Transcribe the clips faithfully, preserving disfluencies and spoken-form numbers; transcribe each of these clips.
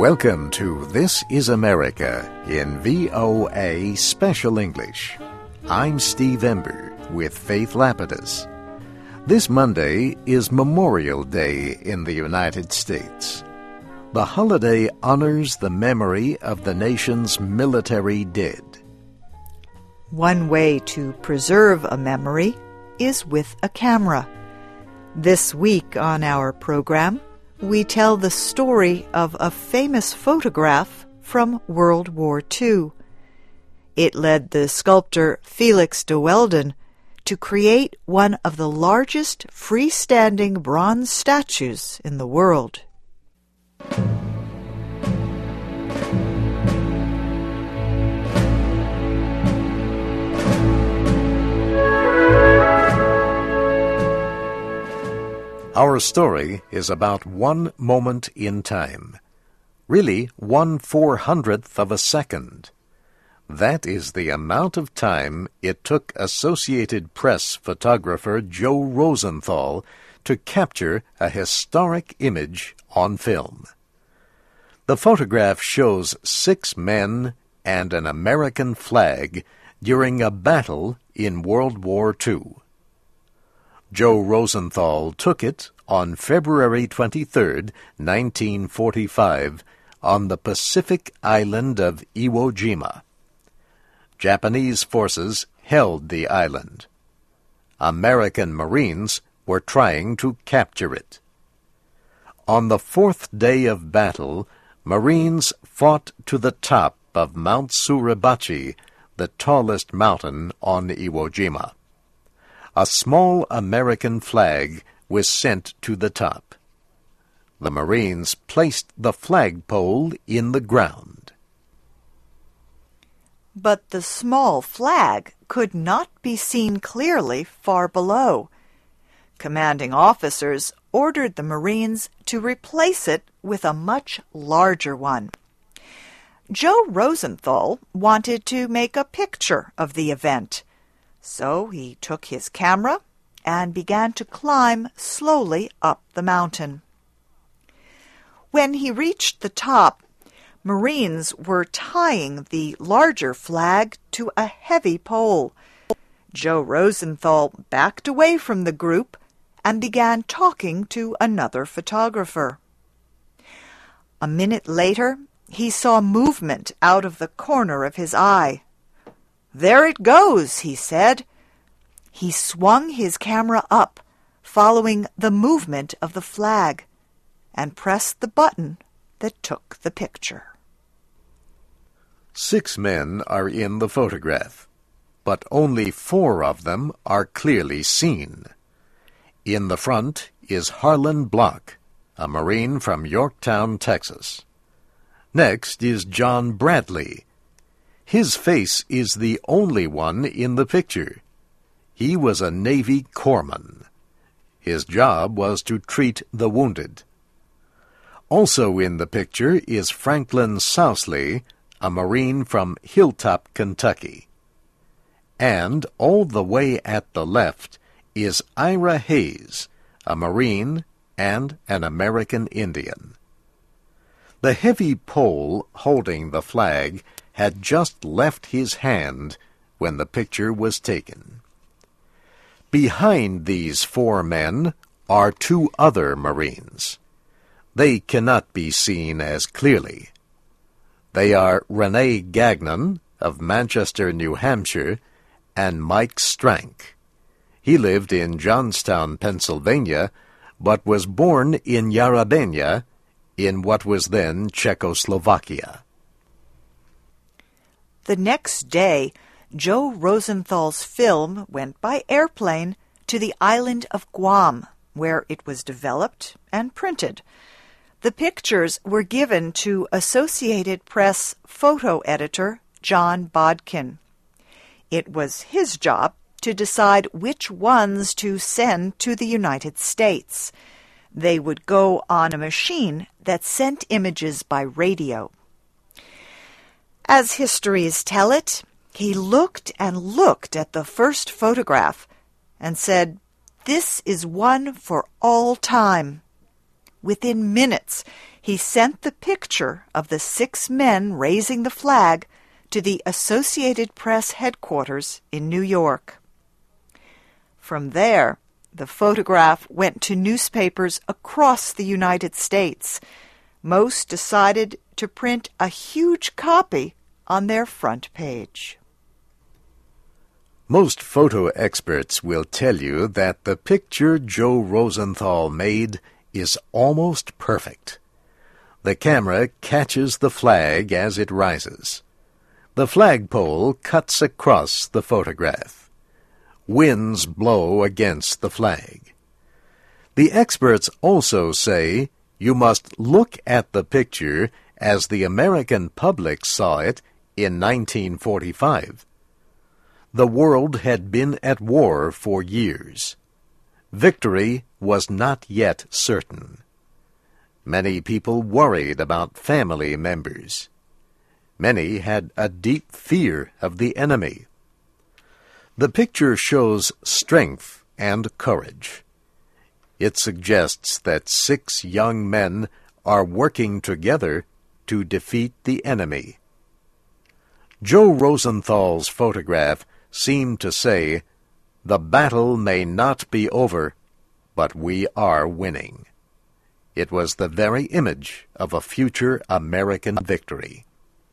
Welcome to This is America in V O A Special English. I'm Steve Ember with Faith Lapidus. This Monday is Memorial Day in the United States. The holiday honors the memory of the nation's military dead. One way to preserve a memory is with a camera. This week on our program, we tell the story of a famous photograph from World War Two. It led the sculptor Felix de Welden to create one of the largest freestanding bronze statues in the world. Our story is about one moment in time. Really, one four-hundredth of a second. That is the amount of time it took Associated Press photographer Joe Rosenthal to capture a historic image on film. The photograph shows six men and an American flag during a battle in World War Two. Joe Rosenthal took it on February twenty-third, nineteen forty-five, on the Pacific island of Iwo Jima. Japanese forces held the island. American Marines were trying to capture it. On the fourth day of battle, Marines fought to the top of Mount Suribachi, the tallest mountain on Iwo Jima. A small American flag was sent to the top. The Marines placed the flagpole in the ground. But the small flag could not be seen clearly far below. Commanding officers ordered the Marines to replace it with a much larger one. Joe Rosenthal wanted to make a picture of the event. So he took his camera and began to climb slowly up the mountain. When he reached the top, Marines were tying the larger flag to a heavy pole. Joe Rosenthal backed away from the group and began talking to another photographer. A minute later, he saw movement out of the corner of his eye. "There it goes," he said. He swung his camera up, following the movement of the flag, and pressed the button that took the picture. Six men are in the photograph, but only four of them are clearly seen. In the front is Harlan Block, a Marine from Yorktown, Texas. Next is John Bradley. His face is the only one in the picture. He was a Navy corpsman. His job was to treat the wounded. Also in the picture is Franklin Sousley, a Marine from Hilltop, Kentucky. And all the way at the left is Ira Hayes, a Marine and an American Indian. The heavy pole holding the flag had just left his hand when the picture was taken. Behind these four men are two other Marines. They cannot be seen as clearly. They are Rene Gagnon of Manchester, New Hampshire, and Mike Strank. He lived in Johnstown, Pennsylvania, but was born in Yarabenia, in what was then Czechoslovakia. The next day, Joe Rosenthal's film went by airplane to the island of Guam, where it was developed and printed. The pictures were given to Associated Press photo editor John Bodkin. It was his job to decide which ones to send to the United States. They would go on a machine that sent images by radio. As histories tell it, he looked and looked at the first photograph and said, "This is one for all time." within minutes, he sent the picture of the six men raising the flag to the Associated Press headquarters in New York. From there, the photograph went to newspapers across the United States. Most decided to print a huge copy on their front page. Most photo experts will tell you that the picture Joe Rosenthal made is almost perfect. The camera catches the flag as it rises. The flagpole cuts across the photograph. Winds blow against the flag. The experts also say you must look at the picture as the American public saw it in nineteen forty-five. The world had been at war for years. Victory was not yet certain. Many people worried about family members. Many had a deep fear of the enemy. The picture shows strength and courage. It suggests that six young men are working together to defeat the enemy. Joe Rosenthal's photograph seemed to say, "The battle may not be over, but we are winning." It was the very image of a future American victory.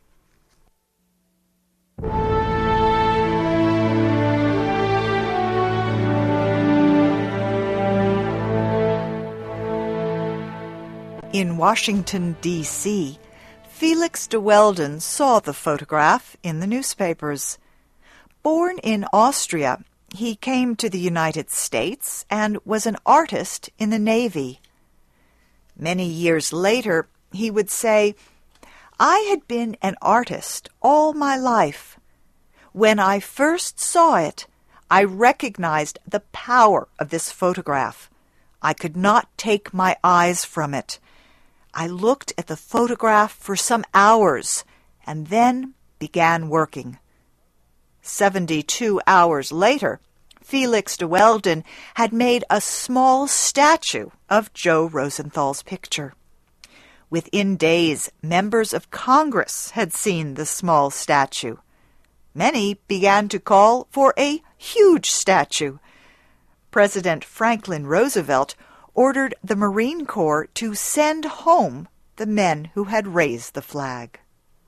In Washington, D C, Felix de Weldon saw the photograph in the newspapers. Born in Austria, he came to the United States and was an artist in the Navy. Many years later, he would say, "I had been an artist all my life. When I first saw it, I recognized the power of this photograph. I could not take my eyes from it. I looked at the photograph for some hours and then began working." Seventy-two hours later, Felix de Weldon had made a small statue of Joe Rosenthal's picture. Within days, members of Congress had seen the small statue. Many began to call for a huge statue. President Franklin Roosevelt ordered the Marine Corps to send home the men who had raised the flag.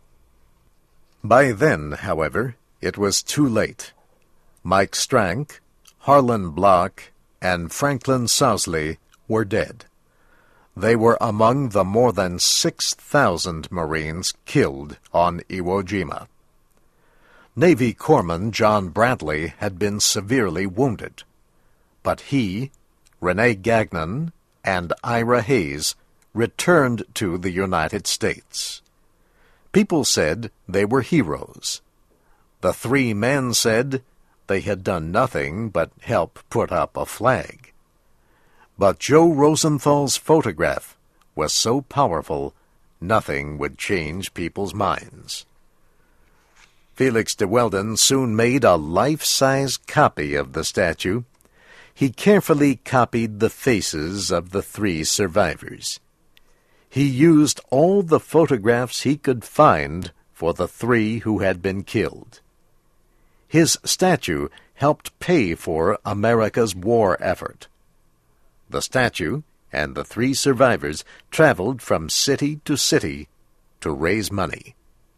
By then, however, it was too late. Mike Strank, Harlan Block, and Franklin Sousley were dead. They were among the more than six thousand Marines killed on Iwo Jima. Navy Corpsman John Bradley had been severely wounded, but he, Renee Gagnon, and Ira Hayes returned to the United States. People said they were heroes. The three men said they had done nothing but help put up a flag. But Joe Rosenthal's photograph was so powerful, nothing would change people's minds. Felix de Weldon soon made a life-size copy of the statue. He carefully copied the faces of the three survivors. He used all the photographs he could find for the three who had been killed. His statue helped pay for America's war effort. The statue and the three survivors traveled from city to city to raise money.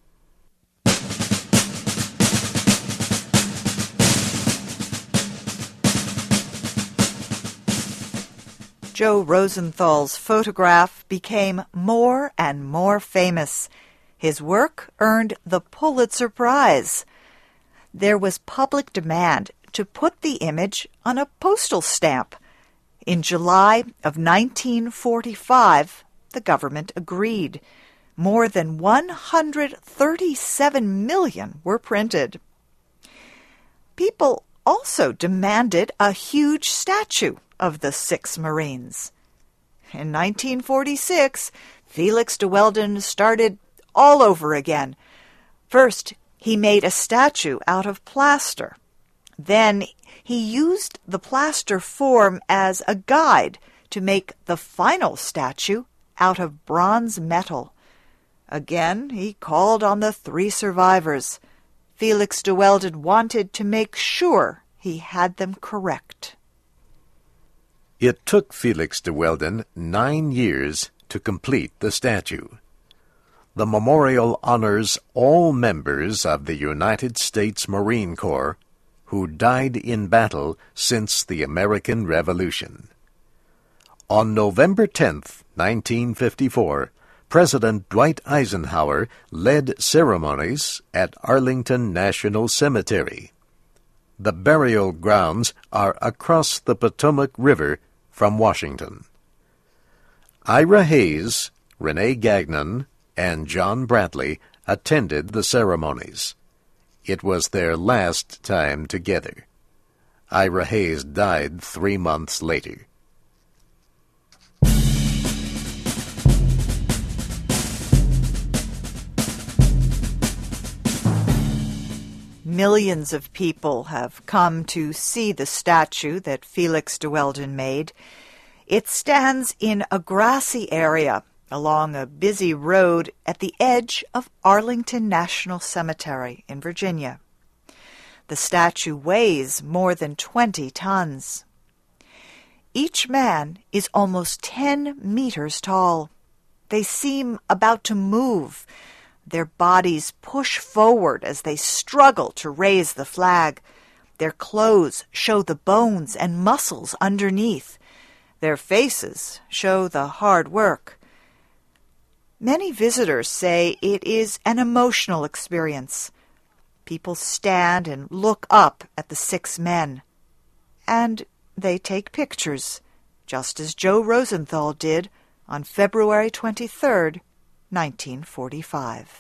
Joe Rosenthal's photograph became more and more famous. His work earned the Pulitzer Prize. There was public demand to put the image on a postal stamp. In July of nineteen forty-five, the government agreed. More than one hundred thirty-seven million were printed. People also demanded a huge statue of the six Marines. In nineteen forty-six, Felix de Weldon started all over again. First, he made a statue out of plaster. Then he used the plaster form as a guide to make the final statue out of bronze metal. Again, he called on the three survivors. Felix de Welden wanted to make sure he had them correct. It took Felix de Welden nine years to complete the statue. The memorial honors all members of the United States Marine Corps who died in battle since the American Revolution. On November tenth, nineteen fifty-four, President Dwight Eisenhower led ceremonies at Arlington National Cemetery. The burial grounds are across the Potomac River from Washington. Ira Hayes, Renee Gagnon, and John Bradley attended the ceremonies. It was their last time together. Ira Hayes died three months later. Millions of people have come to see the statue that Felix de Welden made. It stands in a grassy area along a busy road at the edge of Arlington National Cemetery in Virginia. The statue weighs more than twenty tons. Each man is almost ten meters tall. They seem about to move. Their bodies push forward as they struggle to raise the flag. Their clothes show the bones and muscles underneath. Their faces show the hard work. Many visitors say it is an emotional experience. People stand and look up at the six men. And they take pictures, just as Joe Rosenthal did on February twenty-third, nineteen forty-five.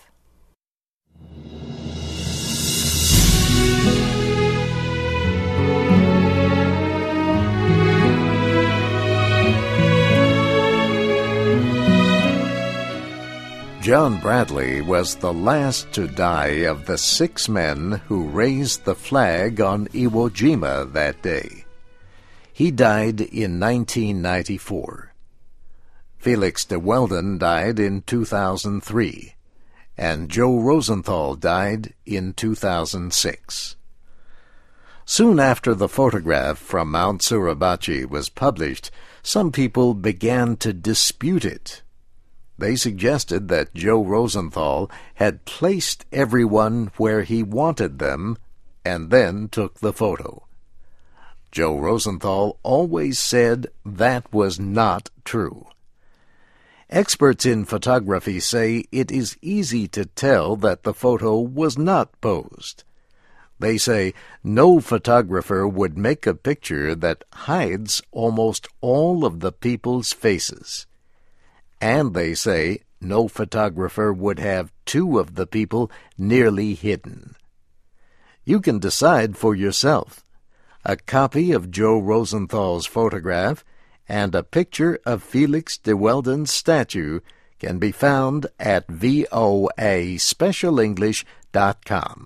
John Bradley was the last to die of the six men who raised the flag on Iwo Jima that day. He died in nineteen ninety-four. Felix de Welden died in two thousand three, and Joe Rosenthal died in two thousand six. Soon after the photograph from Mount Suribachi was published, some people began to dispute it. They suggested that Joe Rosenthal had placed everyone where he wanted them and then took the photo. Joe Rosenthal always said that was not true. Experts in photography say it is easy to tell that the photo was not posed. They say no photographer would make a picture that hides almost all of the people's faces. And they say no photographer would have two of the people nearly hidden. You can decide for yourself. A copy of Joe Rosenthal's photograph and a picture of Felix de Welden's statue can be found at V O A special english dot com.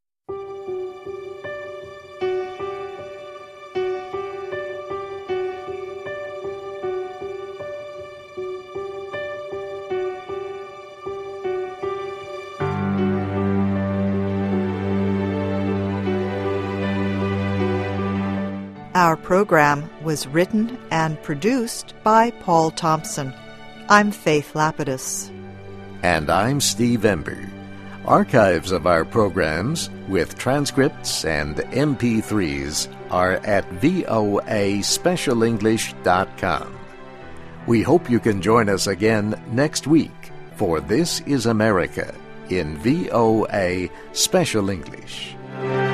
Our program was written and produced by Paul Thompson. I'm Faith Lapidus. And I'm Steve Ember. Archives of our programs with transcripts and M P threes are at V O A special english dot com. We hope you can join us again next week for This is America in V O A Special English.